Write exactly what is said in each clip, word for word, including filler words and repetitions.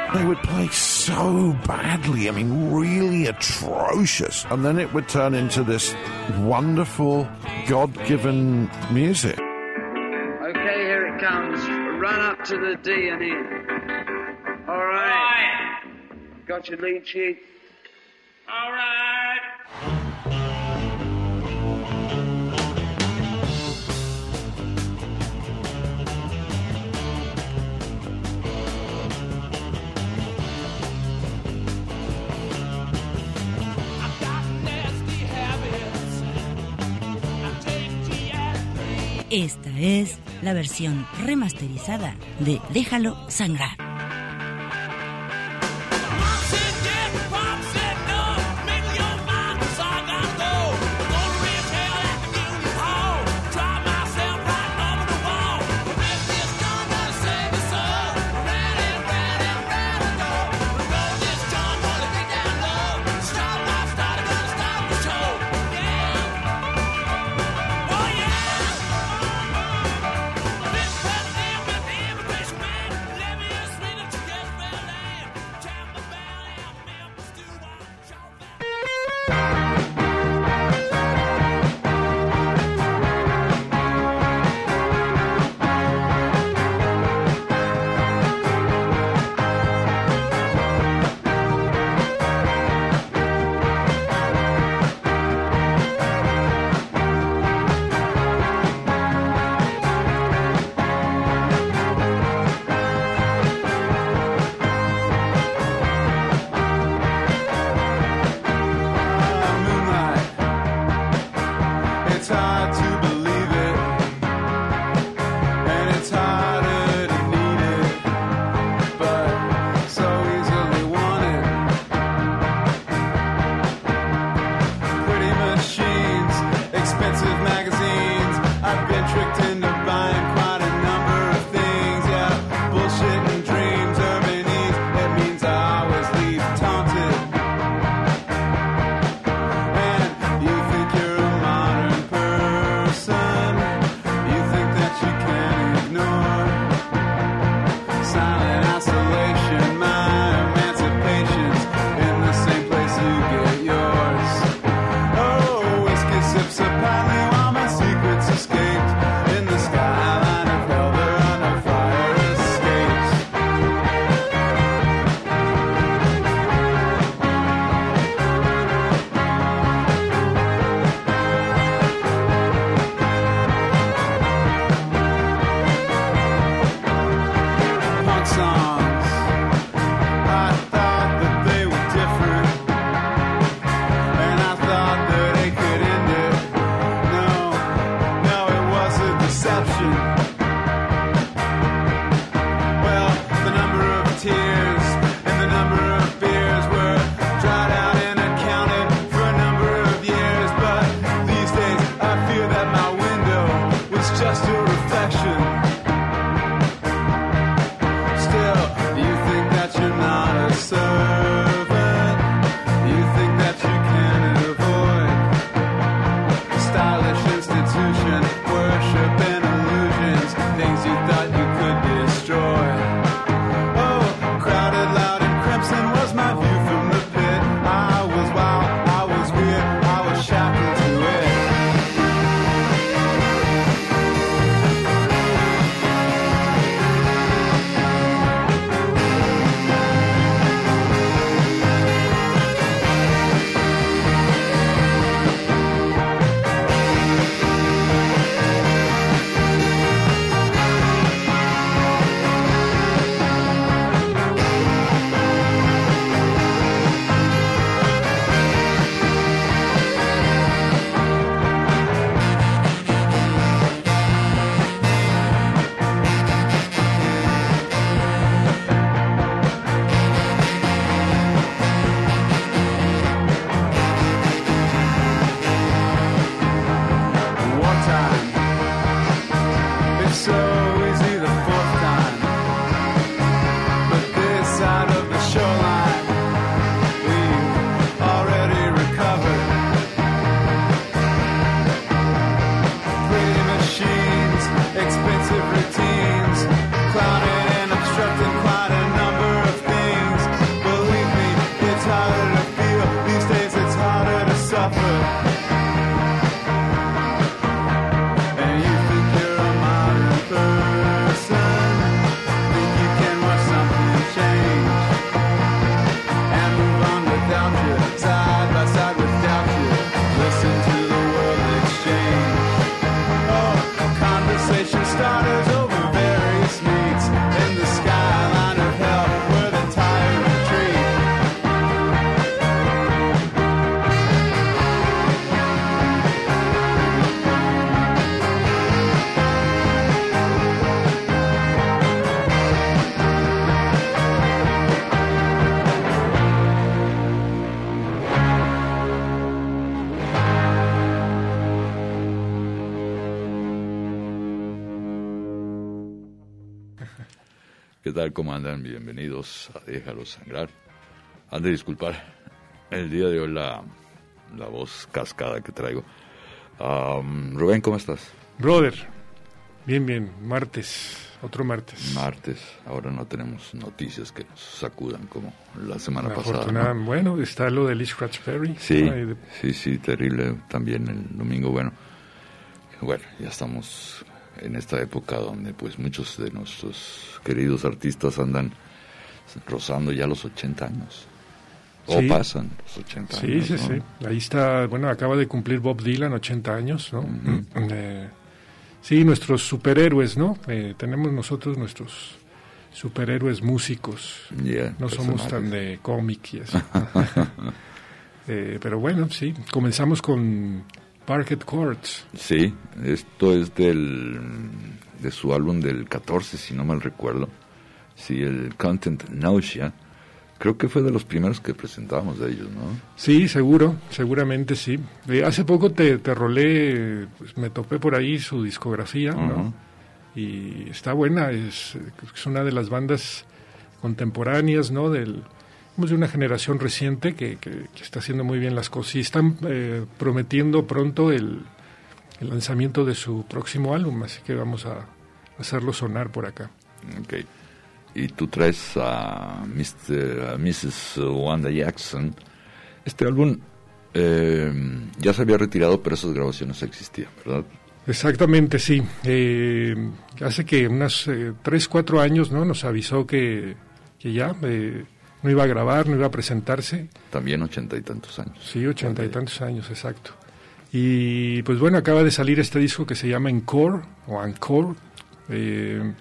They would play so badly, I mean, really atrocious. And then it would turn into this wonderful, God-given music. Okay, here it comes. Run up to the D and in. All right. Got your lead sheet? All right. Esta es la versión remasterizada de Déjalo Sangrar. Just a reflection. Still ¿Qué tal? ¿Cómo andan? Bienvenidos a Déjalo Sangrar. Han de disculpar el día de hoy la, la voz cascada que traigo. Um, Rubén, ¿cómo estás? Brother, bien, bien, martes, otro martes. Martes, ahora no tenemos noticias que nos sacudan como la semana Afortunada, pasada, ¿no? Bueno, está lo de Lee Scratch Perry. Sí, ¿no? de... sí, sí, terrible también el domingo. Bueno, bueno, ya estamos en esta época donde pues muchos de nuestros queridos artistas andan rozando ya los ochenta años. O sí. pasan los ochenta sí, años. Sí, ¿no? sí, sí. Ahí está, bueno, acaba de cumplir Bob Dylan ochenta años, ¿no? Uh-huh. Eh, sí, nuestros superhéroes, ¿no? Eh, tenemos nosotros nuestros superhéroes músicos. Yeah, no somos tan de cómic y eso. eh, pero bueno, sí, comenzamos con Parquet Courts. Sí, esto es del de su álbum del catorce, si no mal recuerdo. Sí, el Content Nausea. Creo que fue de los primeros que presentábamos de ellos, ¿no? Sí, seguro, seguramente sí. Eh, hace poco te, te rolé, pues me topé por ahí su discografía, uh-huh. ¿no? Y está buena, es, es una de las bandas contemporáneas, ¿no? Del, de una generación reciente que, que, que está haciendo muy bien las cosas y están eh, prometiendo pronto el, el lanzamiento de su próximo álbum, así que vamos a hacerlo sonar por acá. Okay. Y tú traes a, mister, a missus Wanda Jackson. Este álbum eh, ya se había retirado, pero esas grabaciones existían, ¿verdad? Exactamente, sí. Eh, hace que unas eh, tres, cuatro años, ¿no? Nos avisó que, que ya eh, no iba a grabar, no iba a presentarse. También ochenta y tantos años. Sí, ochenta y tantos años, exacto. Y pues bueno, acaba de salir este disco que se llama Encore, o Encore, eh,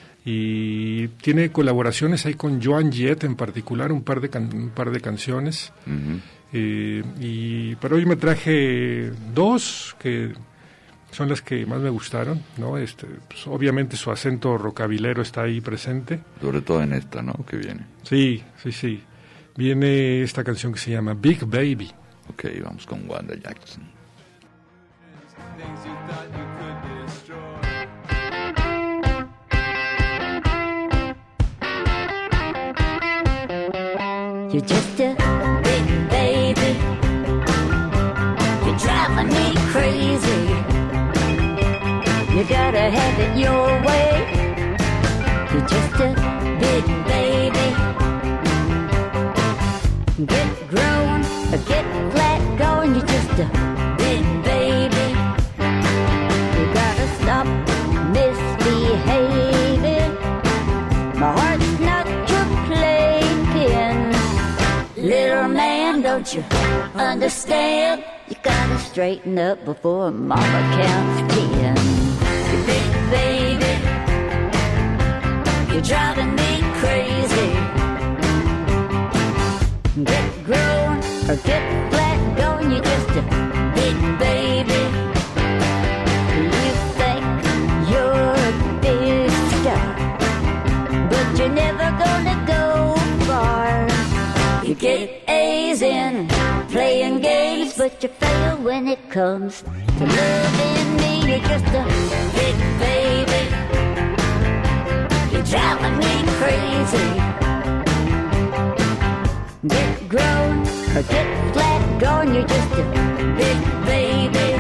y tiene colaboraciones ahí con Joan Jett en particular, un par de, can- un par de canciones. Uh-huh. Eh, y pero hoy me traje dos que son las que más me gustaron, ¿no? Este, pues, obviamente su acento rockabilero está ahí presente. Sobre todo en esta, ¿no? Que viene. Sí, sí, sí. Viene esta canción que se llama Big Baby. Ok, vamos con Wanda Jackson. You're just a big baby. You're driving me crazy. You gotta have it your way. You're just a big baby. Get grown or get flat going. You're just a big baby. You gotta stop misbehaving. My heart's not your playpen. Little man, don't you understand? You gotta straighten up before mama counts ten. Big baby, you're driving me crazy. Get grown or get flat going, you're just a big baby. You think you're a big star, but you're never gonna go far. You get A's in playing games, but you fail when it comes to loving me. You're just a big baby. You're driving me crazy. Get grown or get flat going. You're just a big baby.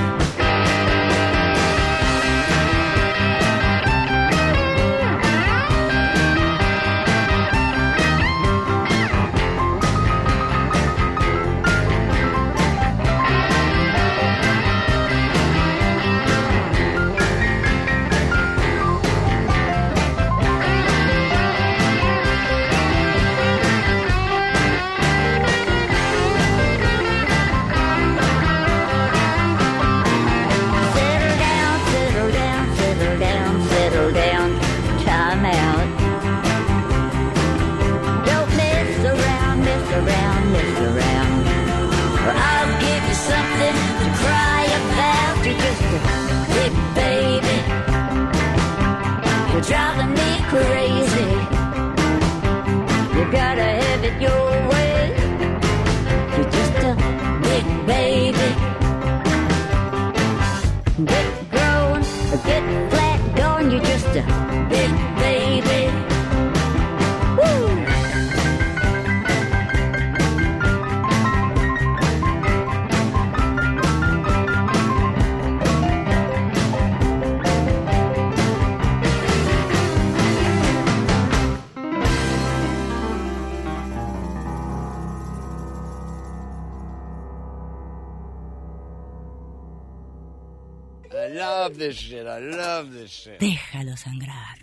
love this shit. I love this shit. Déjalo sangrar.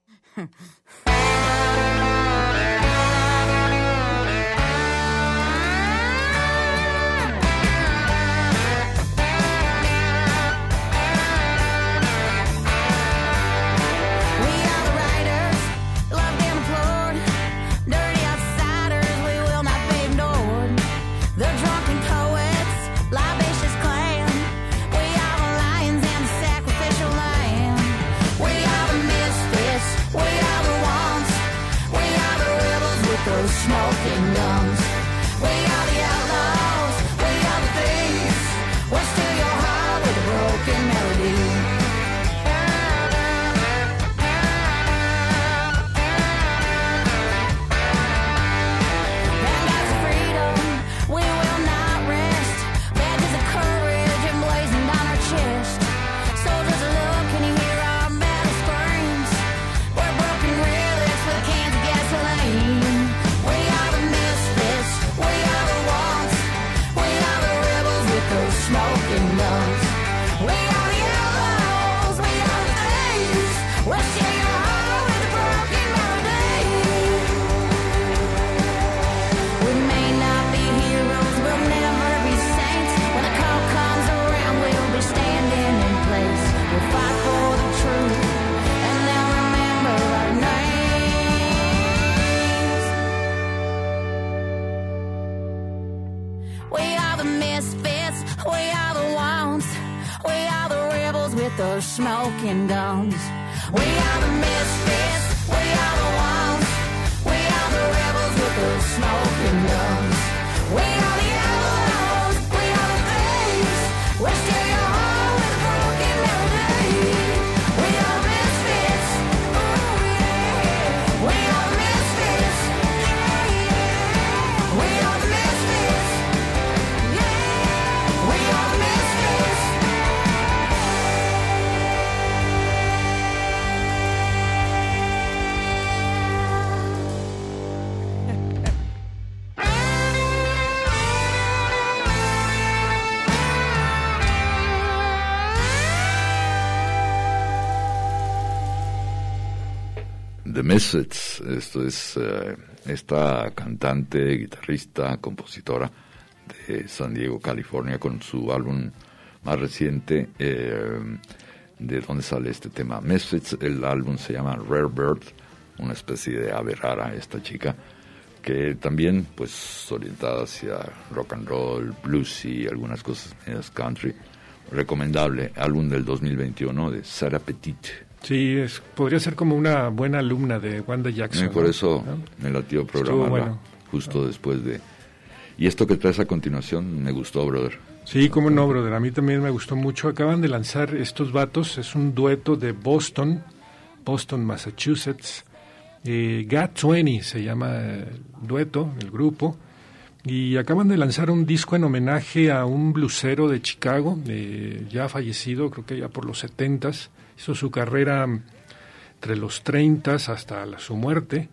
Smoking guns. We are the outlaws. We are the thieves. We'll steal your heart with a broken melody. Vanguards of freedom, we will not rest. Badges of courage emblazoned on our chest. Soldiers look and you hear our battle screams. We're broken relics with cans of gasoline. Smoking guns. We are the outlaws. We are the thieves. We'll steal your heart with a broken melody. We may not be heroes. We'll never be saints. When the call comes around, we'll be standing in place. We'll fight for the truth, and they'll remember our names. We are the misfits. We are the ones, we are the rebels with those smoking guns. We are the misfits, we are the ones, we are the rebels with those smoking guns. We are the outlaws, we are the thieves, we'll steal your heart with a broken melody. We are the misfits, ooh yeah. We are the misfits, yeah, yeah. We are the misfits. We are the misfits. The Misfits, esto es uh, esta cantante, guitarrista, compositora de San Diego, California, con su álbum más reciente, eh, de donde sale este tema Misfits. El álbum se llama Rare Bird, una especie de ave rara esta chica, que también pues orientada hacia rock and roll, bluesy, algunas cosas medias country. Recomendable, álbum del dos mil veintiuno de Sarah Petit. Sí, es, podría ser como una buena alumna de Wanda Jackson. Y por ¿no? eso ¿no? me latió programarla bueno. justo ¿no? después de... Y esto que traes a continuación me gustó, brother. Sí, cómo no, brother. A mí también me gustó mucho. Acaban de lanzar estos vatos. Es un dueto de Boston, Boston, Massachusetts. Eh, Got veinte se llama el dueto, el grupo. Y acaban de lanzar un disco en homenaje a un blusero de Chicago, eh, ya fallecido, creo que ya por los setentas. Hizo su carrera entre los treintas hasta la, su muerte.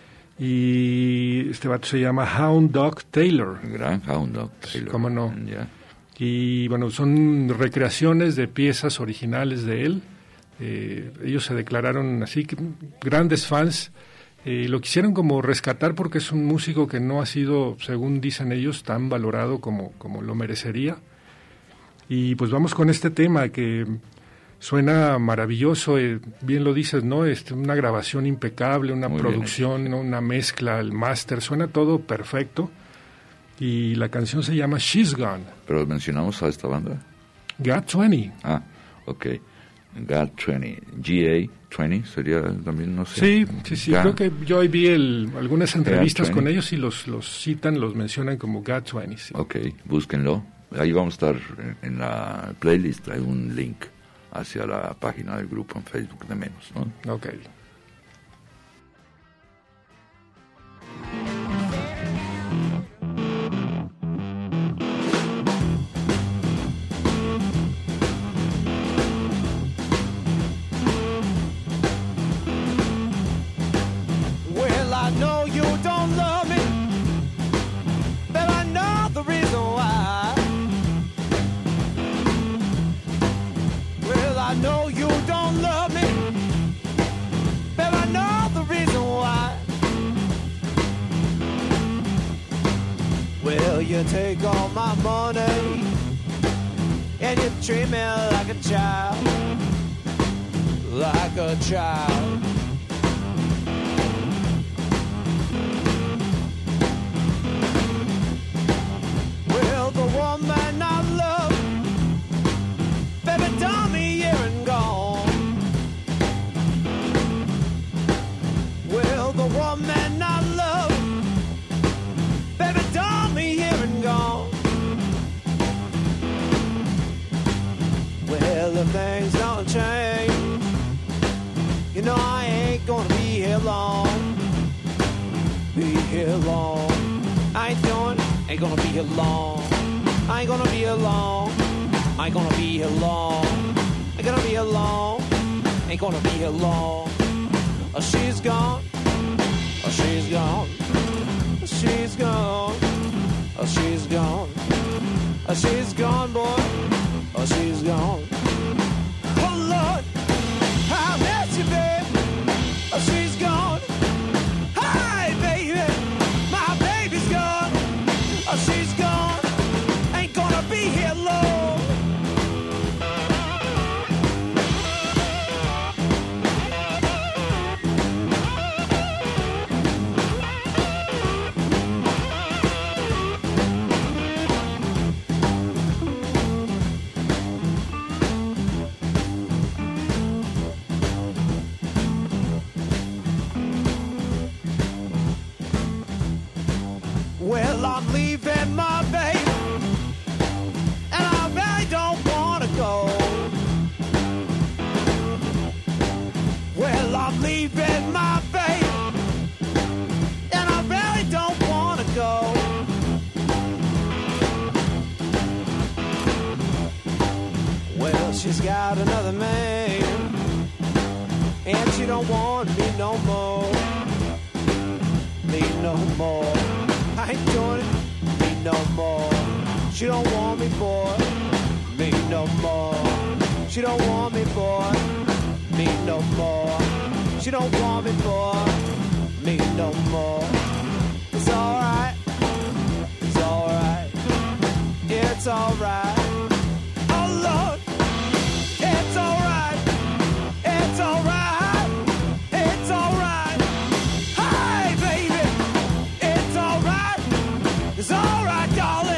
Y este vato se llama Hound Dog Taylor. Gran Hound Dog Taylor. ¿Cómo no? Yeah. Y bueno, son recreaciones de piezas originales de él. Eh, ellos se declararon así, que, grandes fans. Eh, lo quisieron como rescatar porque es un músico que no ha sido, según dicen ellos, tan valorado como, como lo merecería. Y pues vamos con este tema que suena maravilloso, eh, bien lo dices, ¿no? Este, una grabación impecable, una Muy producción, ¿no? Una mezcla, el máster, suena todo perfecto. Y la canción se llama She's Gone. Pero mencionamos a esta banda. Got veinte. Ah, ok. Got veinte. G A veinte sería también, no sé. Sí, sí, sí. Ga- Creo que yo ahí vi el, algunas entrevistas Got con veinte. ellos y los, los citan, los mencionan como Got veinte. Sí. Ok, búsquenlo. Ahí vamos a estar en, en la playlist. Hay un link hacia la página del grupo en Facebook de menos, ¿no? Ok. Well, I know you don't love me, but I know the reason why. Well, I you take all my money and you treat me like a child, like a child. Well, the woman I love, baby, done me here and gone. Well, the woman I love, baby, done me here and gone. Well, if things don't change, you know I ain't gonna be here long. Be here long. I ain't doing, ain't gonna be here long. I ain't gonna be here long. I ain't gonna be here long. Ain't gonna be here long. Ain't gonna be here long. Oh, she's gone. Oh, she's gone. Oh, she's gone. Oh, she's gone. Oh, she's gone, boy. Oh, she's gone. Oh, Lord, I miss you, babe. Oh, she's gone. Hi, baby. My baby's gone. Oh, she's gone. Ain't gonna be here long. Well, I'm leaving my baby, and I really don't wanna go. Well, I'm leaving my baby, and I really don't wanna go. Well, she's got another man, and she don't want me no more. Me no more. I ain't doing it, me no more. She don't want me, boy, me no more. She don't want me, boy, me no more. She don't want me, boy, me no more. It's alright, it's alright, it's alright. Oh Lord, it's alright, it's alright, it's alright. Hi, baby, it's alright. It's alright, darling.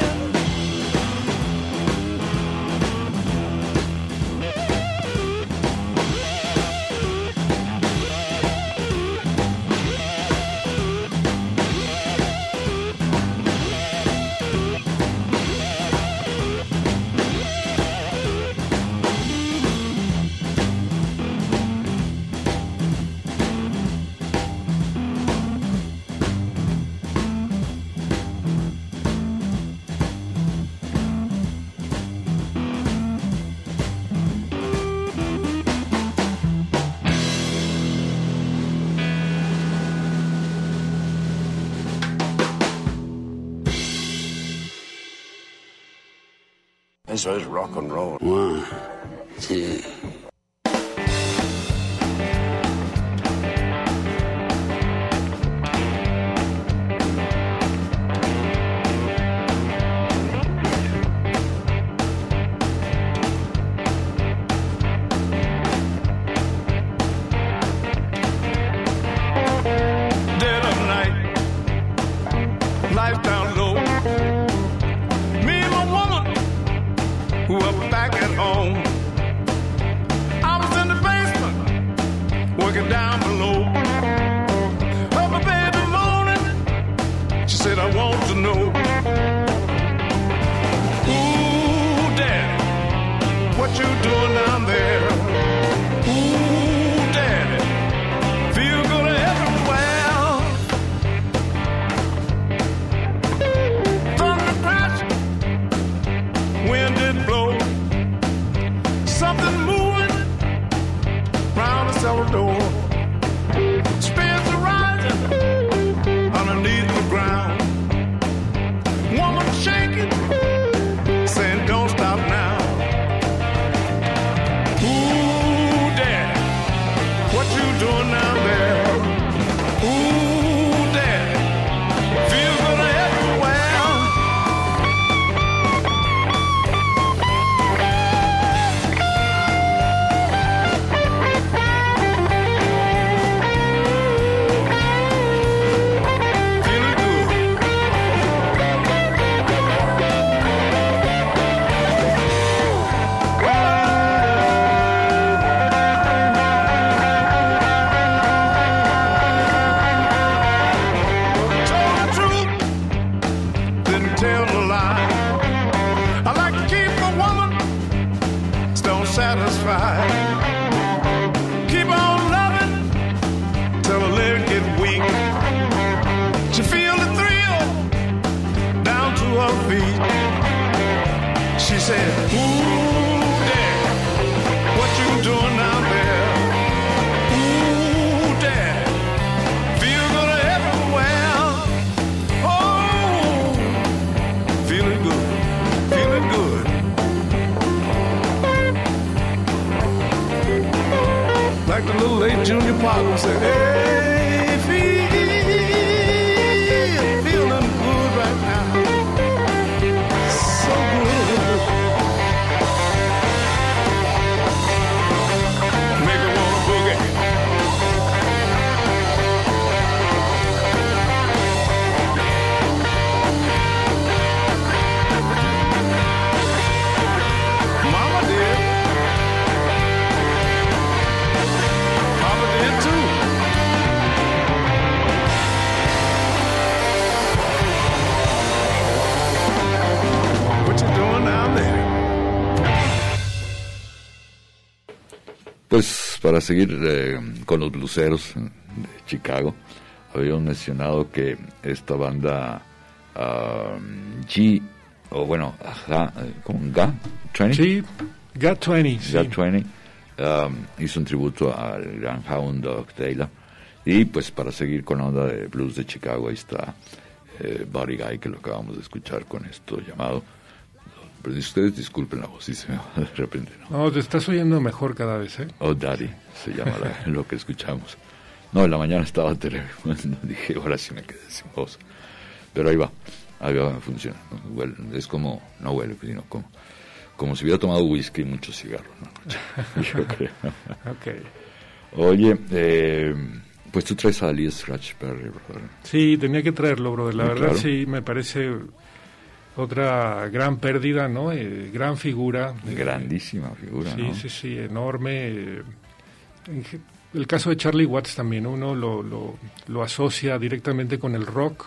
This is rock and roll. One, two. Dead of night, life down low. Me and my woman, who are back at home. I was in the basement, working down below. Heard my baby moaning. She said, I want to know. Ooh, Daddy, what you doing down there? Ooh, Daddy, feel good everywhere. Thunder crashing, wind did blow. Something moving round the cellar door. Spirits are rising underneath the ground. feet. She said, ooh, Dad, what you doing down there? Ooh, Dad, feel good everywhere. Oh, feeling good, feeling good. Like the little late Junior Parker said, hey, feel, feeling good right now. So good. Make me wanna boogie. Mama did. Papa did too. What you doing down there? Pues para seguir eh, con los bluseros de Chicago, habíamos mencionado que esta banda uh, G, o bueno, Ga, ¿cómo? Ga veinte. Sí, Got veinte. Sí. Got veinte um, hizo un tributo al gran Hound Dog Taylor. Y pues para seguir con la onda de blues de Chicago, ahí está eh, Buddy Guy, que lo acabamos de escuchar con esto llamado. Pero ustedes disculpen la voz, si se me va de repente, ¿no? No, te estás oyendo mejor cada vez, ¿eh? Oh, Daddy, se llama la, lo que escuchamos. No, en la mañana estaba terrible, dije, ahora sí me quedé sin voz. Pero ahí va, ahí va, funciona. ¿No? Huele, es como, no huele, sino como, como si hubiera tomado whisky y mucho cigarro, ¿no? Yo creo. Ok. Oye, eh, pues tú traes a Lee Scratch Perry, brother. Sí, tenía que traerlo, brother. La Sí, verdad, claro. sí, me parece otra gran pérdida, ¿no? Eh, gran figura. Grandísima figura, Sí, ¿no? sí, sí, enorme. eh, en ge- El caso de Charlie Watts también, uno lo, lo, lo asocia directamente con el rock,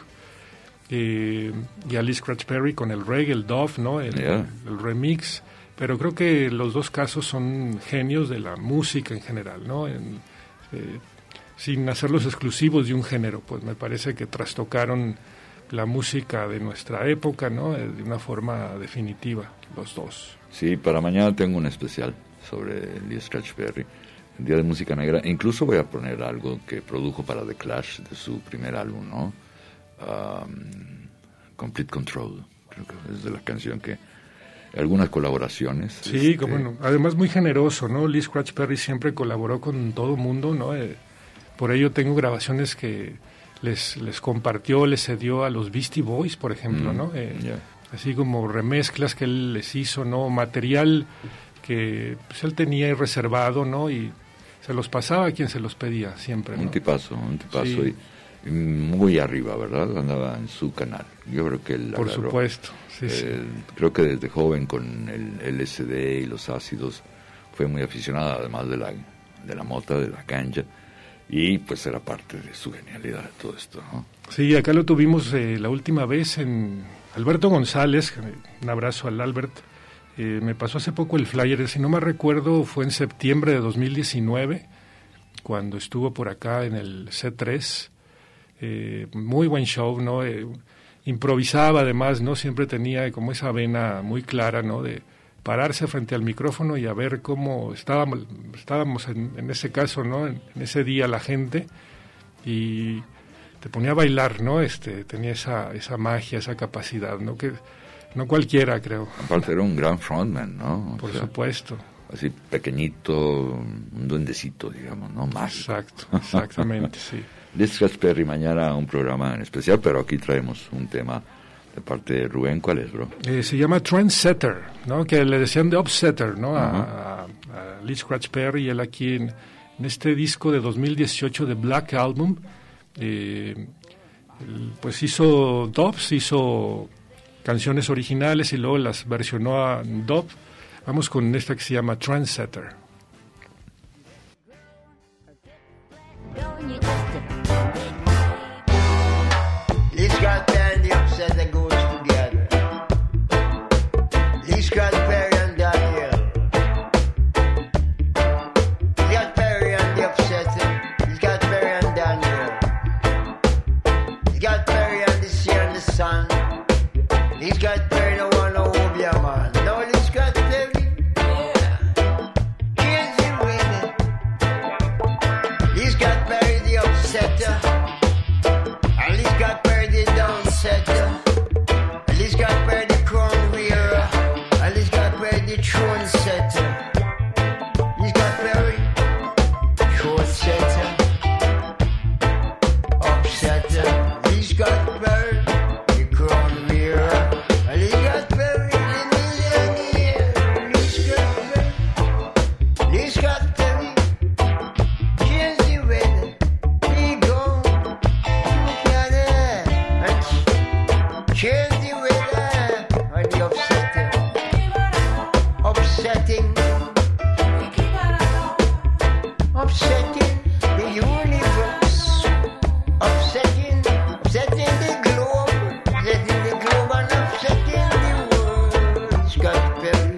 eh, y a Lee Scratch Perry con el reggae, el dub, ¿no? El, Yeah. el remix. Pero creo que los dos casos son genios de la música en general, ¿no? En, eh, sin hacerlos exclusivos de un género, pues me parece que trastocaron la música de nuestra época, ¿no? Eh, de una forma definitiva, los dos. Sí, para mañana tengo un especial sobre Lee Scratch Perry, el Día de Música Negra. Incluso voy a poner algo que produjo para The Clash de su primer álbum, ¿no? Um, Complete Control, creo que es de la canción que... Algunas colaboraciones. Sí, este, como no. Además muy generoso, ¿no? Lee Scratch Perry siempre colaboró con todo mundo, ¿no? Eh, por ello tengo grabaciones que les, les compartió, les cedió a los Beastie Boys, por ejemplo, Mm, ¿no? Eh, yeah. Así como remezclas que él les hizo, ¿no? Material que pues, él tenía ahí reservado, ¿no? Y se los pasaba a quien se los pedía siempre, ¿no? Un tipazo, un tipazo. Sí. Y muy arriba, ¿verdad? Andaba en su canal. Yo creo que él Por agarró, supuesto, sí, sí. eh, creo que desde joven con el L S D y los ácidos fue muy aficionado, además de la, de la mota, de la ganja. Y pues era parte de su genialidad todo esto, ¿no? Sí, acá lo tuvimos eh, la última vez en Alberto González, un abrazo al Albert. Eh, me pasó hace poco el flyer, si no me recuerdo, fue en septiembre de dos mil diecinueve, cuando estuvo por acá en el C tres. Eh, muy buen show, ¿no? Eh, improvisaba además, ¿no? Siempre tenía como esa vena muy clara, ¿no? De pararse frente al micrófono y a ver cómo estábamos, estábamos en, en ese caso, ¿no? En, en ese día la gente, y te ponía a bailar, ¿no? Este, tenía esa, esa magia, esa capacidad, ¿no? Que no cualquiera, creo. Aparte era un gran frontman, ¿no? O Por sea, supuesto. Así pequeñito, un duendecito, digamos, ¿no? Más. Exacto, exactamente, sí. Lee Scratch Perry, mañana un programa en especial, pero aquí traemos un tema de parte de Rubén. ¿Cuál es, bro? Eh, se llama Trendsetter, ¿no? Que le decían de Upsetter, ¿no? A, Ajá. a, a Lee Scratch Perry, él aquí en, en este disco de dos mil dieciocho de Black Album, eh, él, pues hizo dubs, hizo canciones originales y luego las versionó a dub. Vamos con esta que se llama Trendsetter. Lee Scratch Perry and the Upsetter goes together. Lee Scratch Perry and Daniel. Lee Scratch Perry and the Upsetter. Lee Scratch Perry and Daniel. Lee Scratch Perry and the sea and the sun. Lee Scratch Perry upsetter. He's got buried the crown wearer. And he's got buried the millionaire. He's got buried. He's got buried. Change the weather. He go to Canada and change the weather. And the upsetter. Upsetting. Upsetting the universe, upsetting, upsetting the globe, upsetting the globe and upsetting the world. It's got very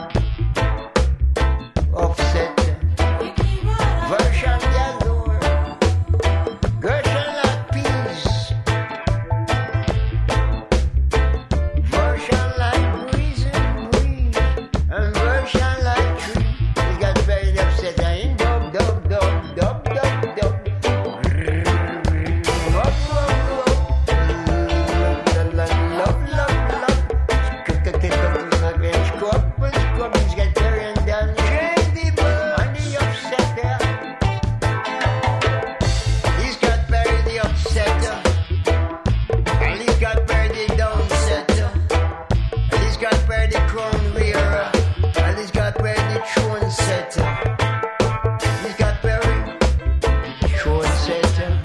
upsetting. Version galore, Gershon like peace, version like breeze and breeze, and version like tree. It's got very upsetting. Dub, dub, dub, dub, dub, dub. Love, love, love. Love, love, love. Scrub, scrub, he's got very undone. Change the bird and the upsetter. He's got very the upsetter. And he's got very the downsetter. And he's got very the crown wearer. And he's got very the throne setter. He's got very short setter,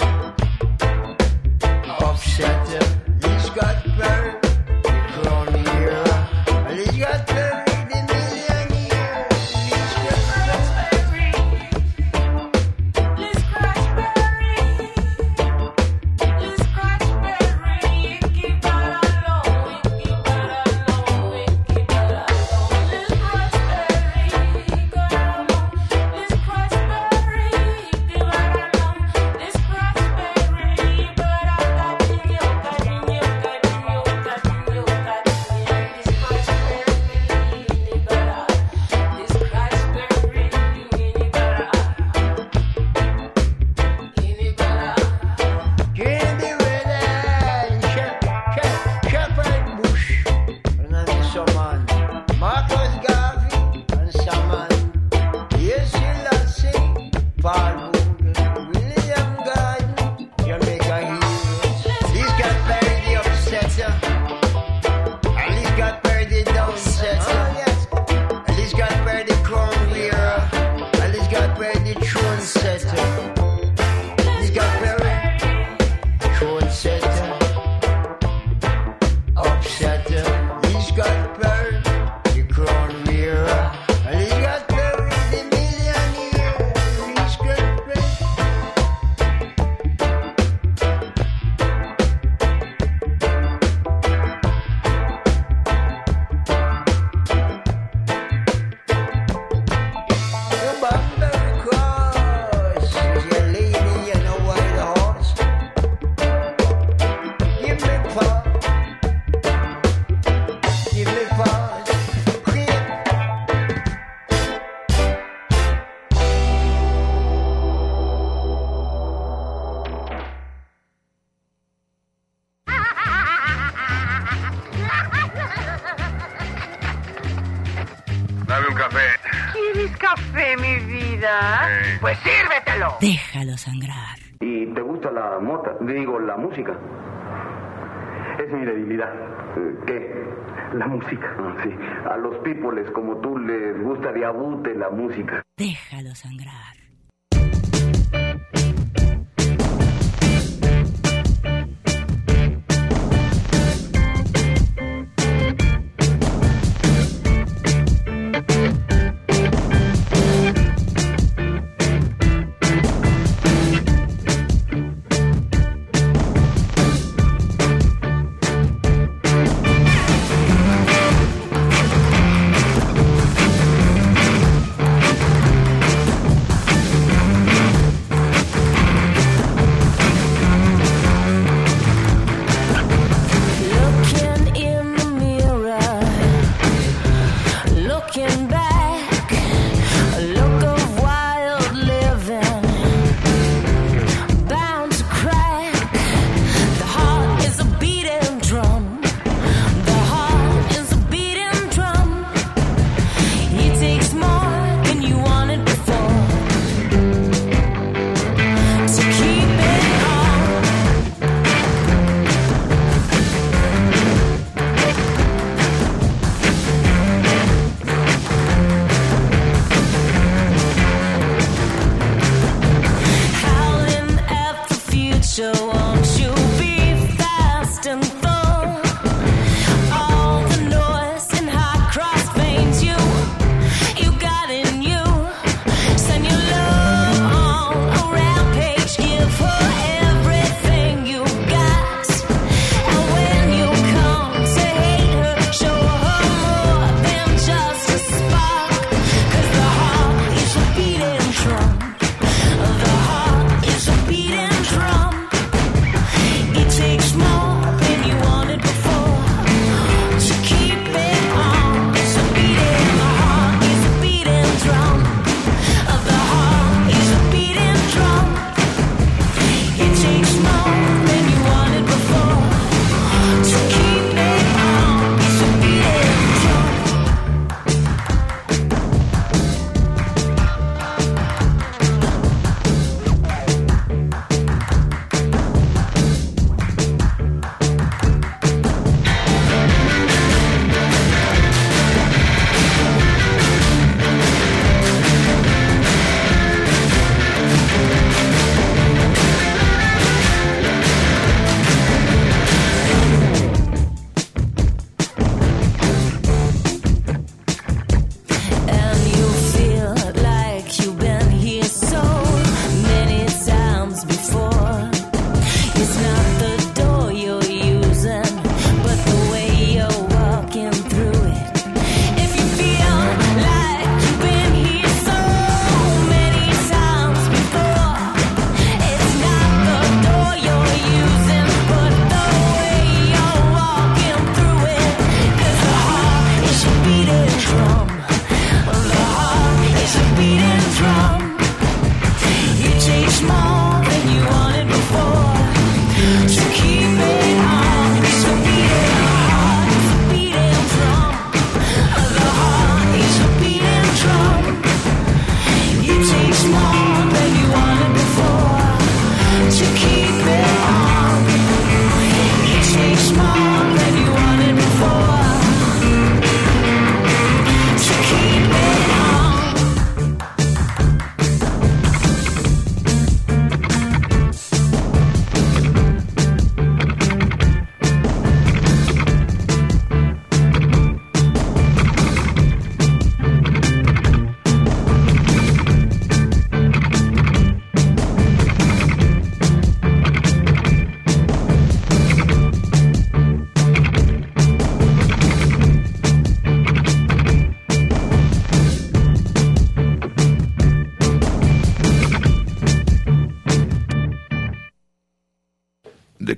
upsetter. He's got very the crown wearer, and he's got very the millionaire. He's got very Let's crash berry. Let's crash berry. Keep that alone. Keep that alone. Keep that alone. Let's crash berry. Keep that alone. Let's crash berry. Keep that alone. Let's crash berry. But I got cariño, cariño, cariño, cariño, cariño. Let's crash berry. Keep that alone. Let's crash berry. Keep that Change the weather and Shep- Shep- Shepherd Bush, and then someone, Marcus Garvey and someone, yes, Selassie, Paul Morgan, William Gordon, Jamaica Heroes. He's got buried the upsetter, and he's got buried the downsetter, and he's got buried the crown wearer, and he's got buried the throne setter. He's got buried throne setter, upsetter. He's got buried the crown wearer, and he's got buried the millionaire. He's got buried. The Banbury Cross is your lady in a white horse. Give me pause, give me pause. Creep. Dame un café. ¿Quieres café, mi vida? Pues sírvetelo. Déjalo sangrar. ¿Y te gusta la mota? Digo, la música. Es mi debilidad. ¿Qué? La música. Ah, sí. A los pípoles como tú les gusta de abute la música. Déjalo sangrar.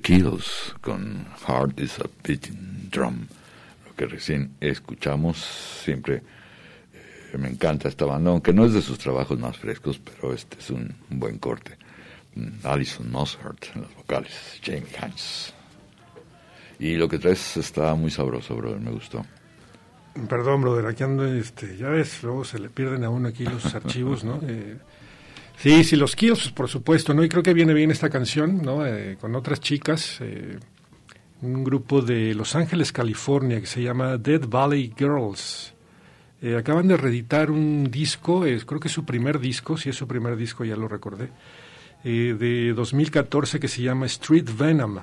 Kills con Heart is a Beating Drum. Lo que recién escuchamos, siempre eh, me encanta esta banda, aunque no es de sus trabajos más frescos, pero este es un, un buen corte. Alison Mosshart en las vocales, Jamie Hines. Y lo que traes está muy sabroso, brother, me gustó. Perdón, brother, aquí ando, este, ya ves, luego se le pierden a uno aquí los archivos, ¿no? Eh, sí, sí, los Kills, pues, por supuesto, ¿no? Y creo que viene bien esta canción, ¿no? Eh, con otras chicas, eh, un grupo de Los Ángeles, California, que se llama Dead Valley Girls. Eh, acaban de reeditar un disco, eh, creo que es su primer disco, si es su primer disco, ya lo recordé, eh, de dos mil catorce, que se llama Street Venom.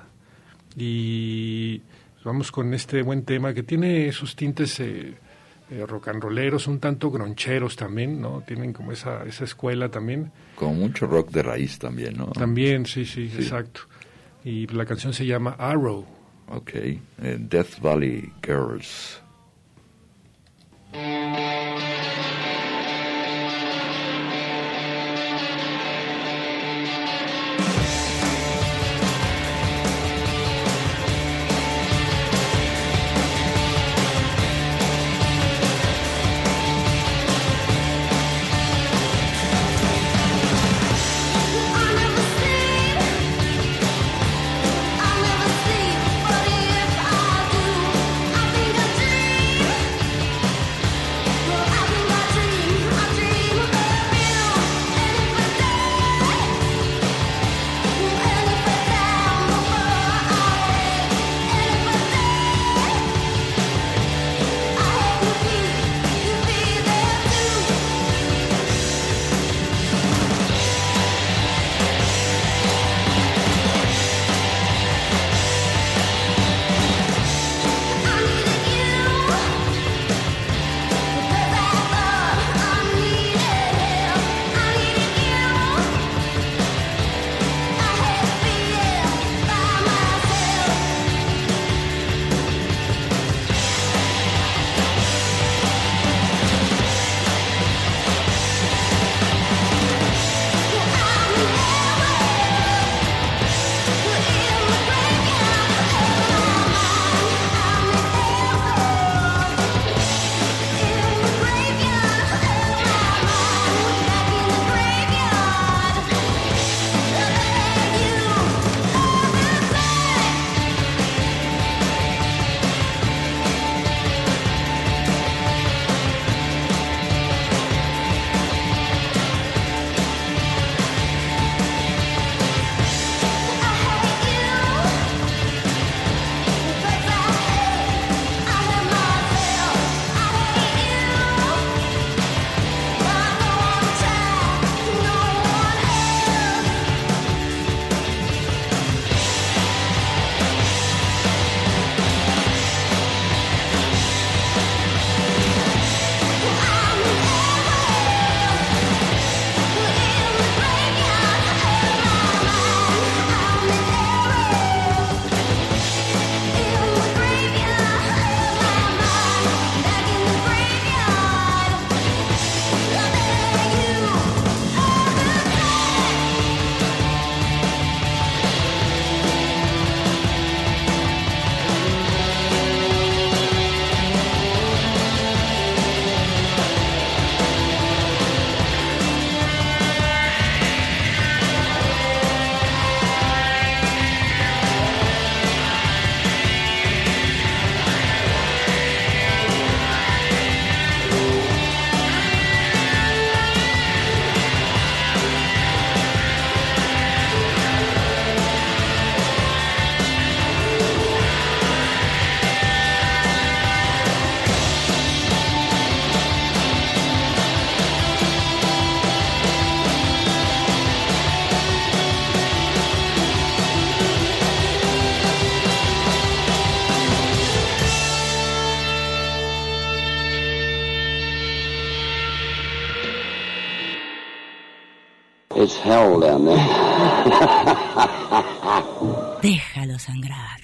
Y vamos con este buen tema que tiene sus tintes eh, eh, rock and rolleros, un tanto groncheros también, ¿no? Tienen como esa, esa escuela también. Con mucho rock de raíz también, ¿no? También, sí, sí, sí. Exacto. Y la canción se llama Arrow. Ok, eh, Death Valley Girls. It's hell down there. Déjalo sangrar.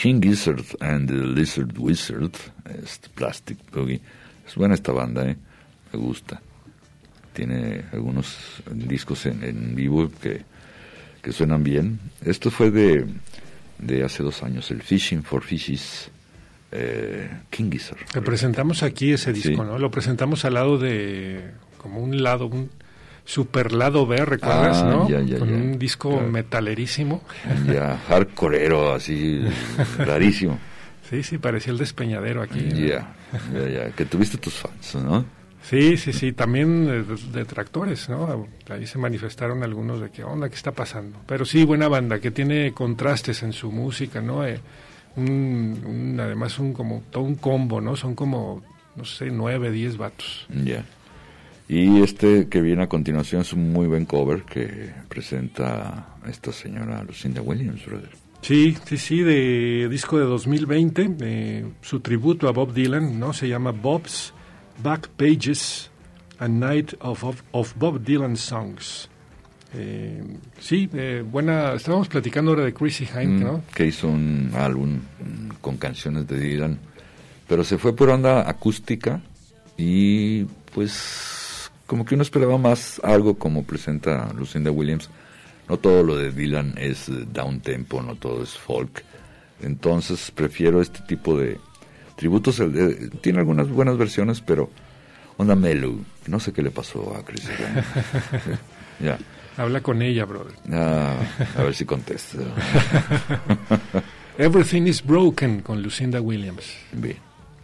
King Gizzard and the Lizard Wizard, este Plastic Boogie. Es buena esta banda, ¿eh? Me gusta. Tiene algunos discos en, en vivo que, que suenan bien. Esto fue de, de hace dos años, el Fishing for Fishes, eh, King Gizzard. Le presentamos aquí ese disco, Sí. ¿no? Lo presentamos al lado de, como un lado, un super lado B, ¿recuerdas, Ah, no? ya, ya, Con ya. un disco Claro. metalerísimo. Ya, hardcoreero, así, rarísimo. Sí, sí, parecía el despeñadero aquí. Ya, ya, ya, que tuviste tus fans, ¿no? Sí, sí, sí, también eh, detractores, ¿no? Ahí se manifestaron algunos de qué onda, qué está pasando. Pero sí, buena banda, que tiene contrastes en su música, ¿no? Eh, un, un- además, un como todo un combo, ¿no? Son como, no sé, nueve, diez vatos. Ya. Y este que viene a continuación es un muy buen cover que presenta esta señora Lucinda Williams, brother. Sí, sí, sí, de disco de dos mil veinte, eh, su tributo a Bob Dylan, ¿no? Se llama Bob's Back Pages, A Night of, of, of Bob Dylan Songs. Eh, sí, eh, buena, estábamos platicando ahora de Chrissy Hynde, ¿no? Mm, que hizo un álbum mm, con canciones de Dylan, pero se fue por onda acústica y pues como que uno esperaba más algo como presenta Lucinda Williams. No todo lo de Dylan es eh, down tempo, no todo es folk. Entonces prefiero este tipo de tributos. El de- tiene algunas buenas versiones, pero onda mellow. No sé qué le pasó a Chrissy Hynde. Ya. Habla con ella, brother. Ah, a ver si contesta. Everything is Broken con Lucinda Williams. Bien.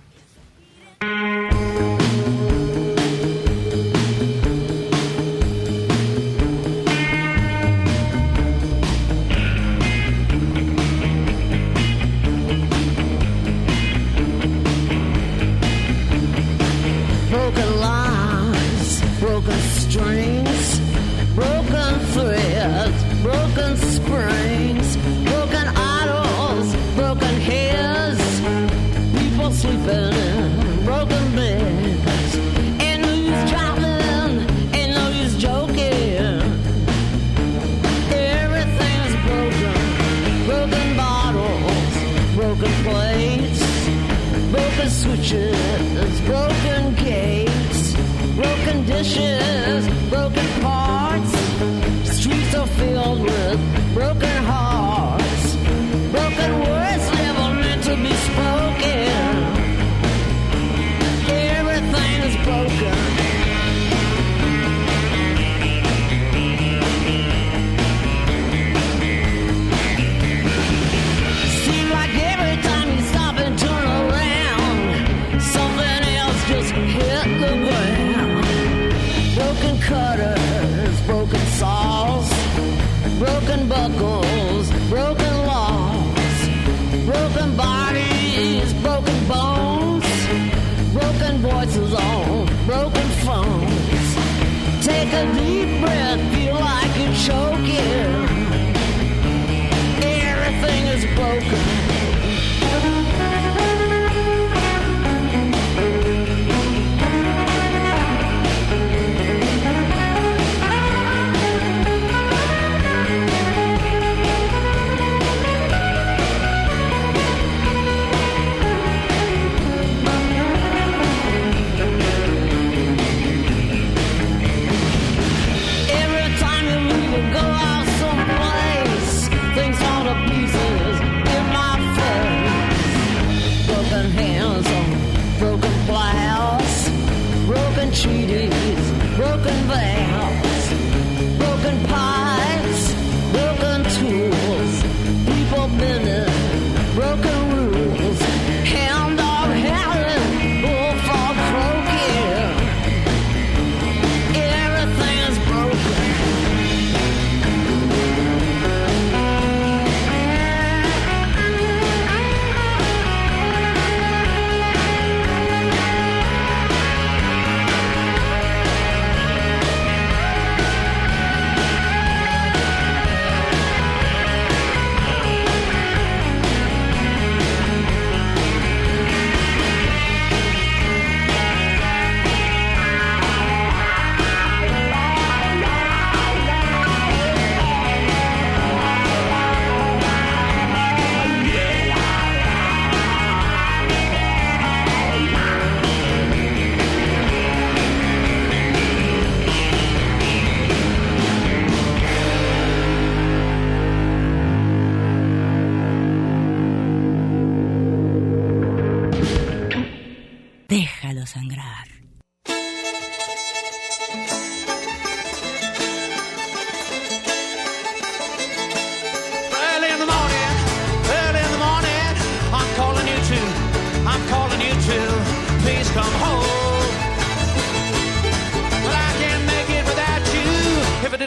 Broken lines, broken strings, broken threads, broken springs, broken idols, broken heads, people sleeping in broken beds, and who's driving, and who's joking. Everything's broken, broken bottles, broken plates, broken switches, broken gates, broken dishes, broken parts. Streets are filled with broken hearts, broken words never meant to be spoken. Everything is broken. Seems like every time you stop and turn around, something else just hit the ground. Broken cutters, broken saws, broken buckles, broken laws, broken bodies, broken bones, broken voices on broken phones. Take a deep breath, feel like you're choking. Everything is broken.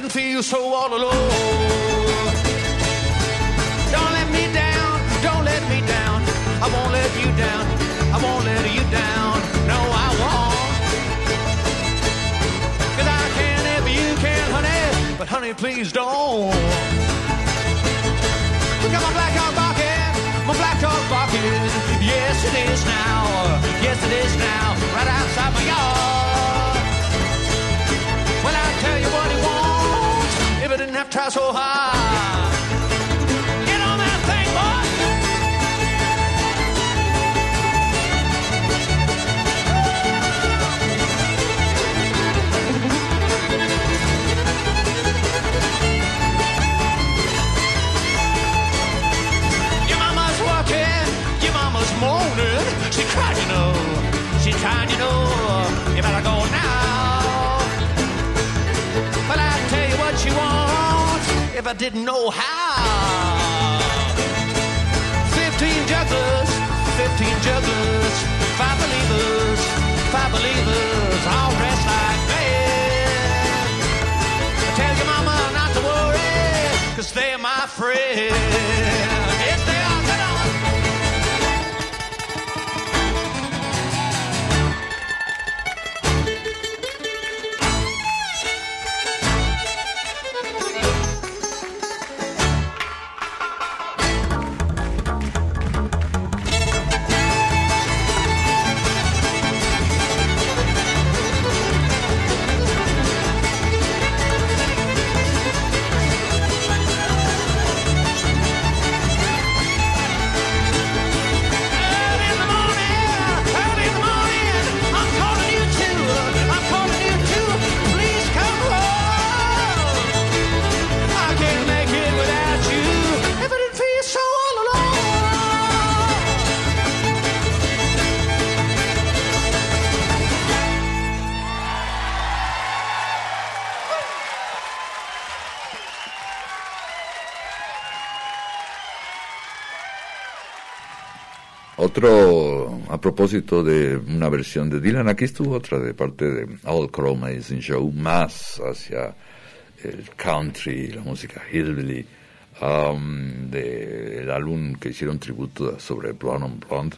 didn't feel so all alone. Don't let me down, don't let me down. I won't let you down, I won't let you down. No, I won't. Cause I can if you can, honey. But honey, please don't. Look at my black dog barking, my black dog barking. Yes, it is now, yes, it is now. Right outside my yard. Well, I tell you what he wants. If I didn't have to try so hard. Get on that thing, boy. Your mama's watching, your mama's moaning. She cried, you know. She tried, you know. You better go now. Well, I tell you what she wants. If I didn't know how. Fifteen jugglers, fifteen jugglers, five believers, five believers, all dressed like men. Tell your mama not to worry, cause they're my friends. Yes, they are. Get on. Otro, a propósito de una versión de Dylan, aquí estuvo otra de parte de All Crow Medicine Show, más hacia el country, la música hillbilly, um, del álbum que hicieron tributo sobre Blonde on Blonde.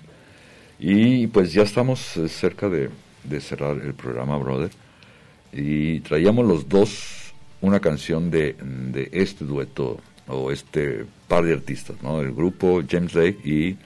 Y pues ya estamos cerca de, de cerrar el programa, brother. Y traíamos los dos una canción de, de este dueto, o este par de artistas, ¿no? El grupo James Lake y...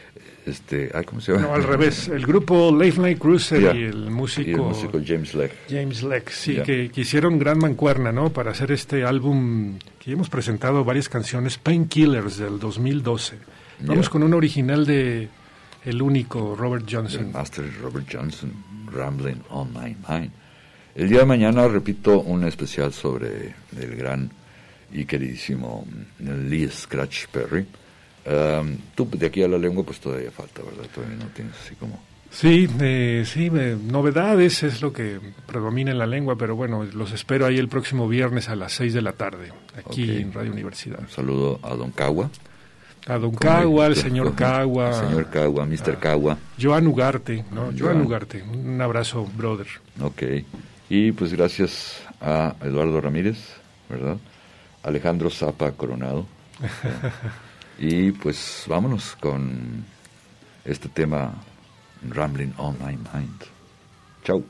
Este, ay, ¿cómo se llama? No, al revés. El grupo Late Night Cruiser yeah. y el músico... Y el músico James Lake. James Lake, sí, yeah. que, que hicieron gran mancuerna, ¿no? Para hacer este álbum que hemos presentado varias canciones, Painkillers, del dos mil doce. Vamos Yeah. con un original de el único Robert Johnson. El master Robert Johnson, Rambling on My Mind. El día de mañana, repito, un especial sobre el gran y queridísimo Lee Scratch Perry. Um, tú de aquí a la lengua pues todavía falta, ¿verdad? Todavía no tienes así como... Sí, eh, sí, eh, novedades es lo que predomina en la lengua, pero bueno, los espero ahí el próximo viernes a las seis de la tarde, aquí Okay. en Radio Universidad. Un saludo a Don Cagua. A Don Cagua, al señor Cagua. Al señor Cagua, mister Cagua. Joan Ugarte, ¿no? Joan Joan. Ugarte, un abrazo, brother. Ok, y pues gracias a Eduardo Ramírez, ¿verdad? Alejandro Zapa Coronado. Y pues vámonos con este tema, Rambling on My Mind. Chau.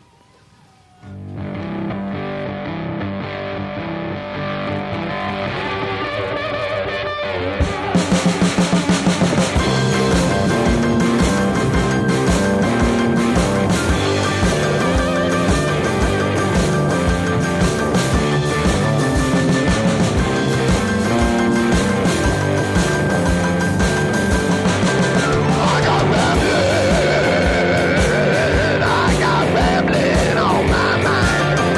I got rambling on my mind.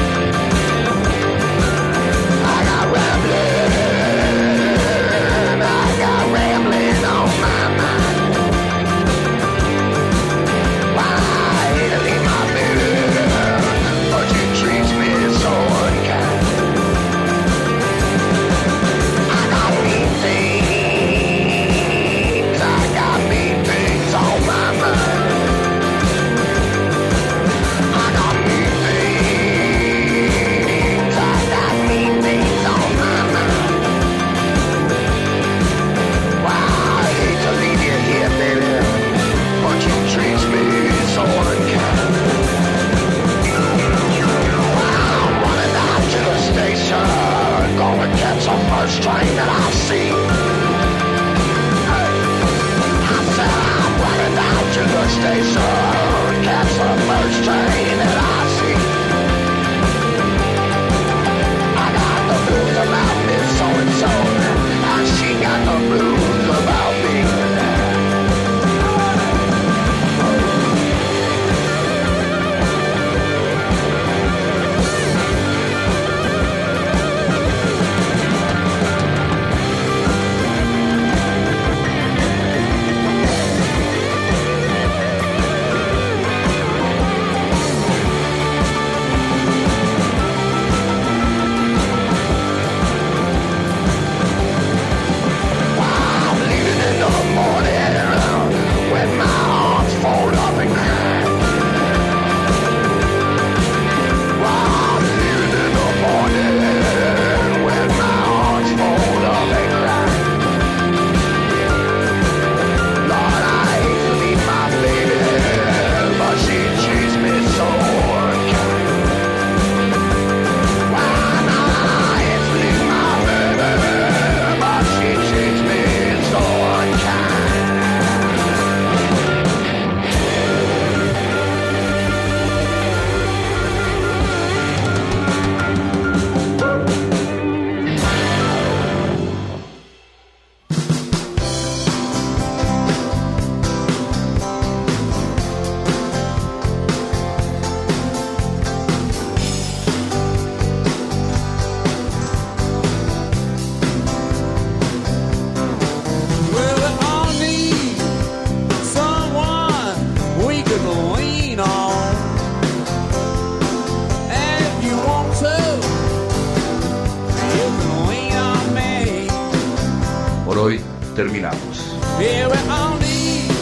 hoy terminamos. Yeah, we all need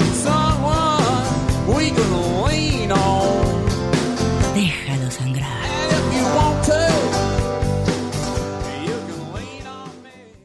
someone we can lean on. Déjalo sangrar.